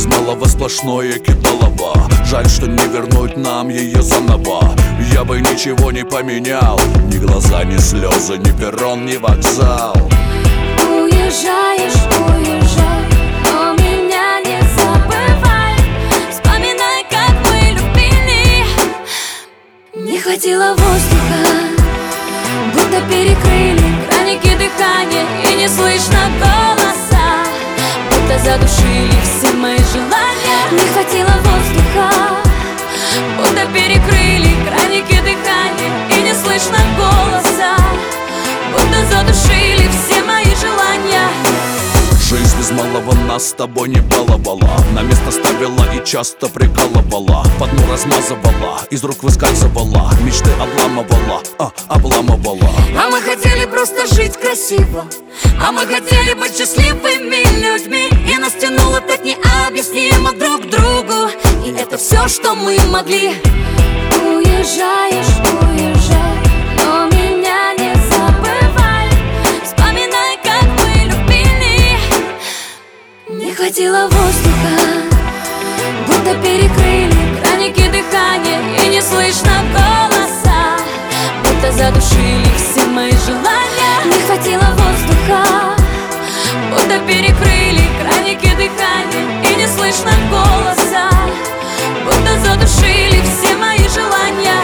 без малого сплошное кидалово. Жаль, что не вернуть нам ее заново. Я бы ничего не поменял, ни глаза, ни слезы, ни перрон, ни вокзал. Уезжаешь, уезжай, но меня не забывай. Вспоминай, как мы любили. Не хватило воздуха, будто перекрыли краники дыхания, и не слышно голоса, будто задушили все мои желания. Не хватило воздуха, будто перекрыли краники дыхания, и не слышно голоса, будто задушили все мои желания. Жизнь без малого нас с тобой не баловала, на место ставила и часто прикалывала, по дну размазывала, из рук выскальзывала, мечты обламывала, обламывала. А мы хотели просто жить красиво, а мы хотели быть счастливыми людьми, и нас тянуло так необъяснимо друг к другу, и это все, что мы могли. Уезжаешь, уезжай, но меня не забывай. Вспоминай, как мы любили. Не хватило воздуха, будто перекрыли краники дыхания, и не слышно голоса, будто задушили все мои желания. Не хватило воздуха, будто перекрыли краники дыхания, и не слышно голоса, будто задушили все мои желания.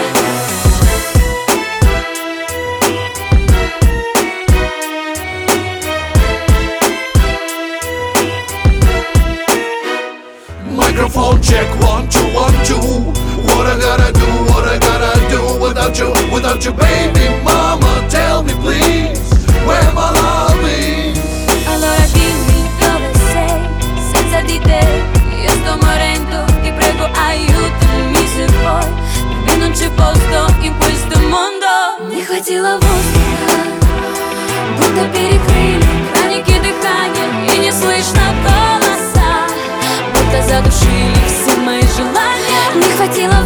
Microphone check, 1, 2, 1, 2. What I gotta do, what I gotta do without you, baby mama, tell me please, where my love is. Allora dimmi dove sei, senza di te io sto morendo, ti prego aiutami se vuoi, perché non c'è posto in questo mondo. Не хватило воздуха, будто перекрыли краники дыхания, и не слышно голоса, будто задушили все мои желания. Не хватило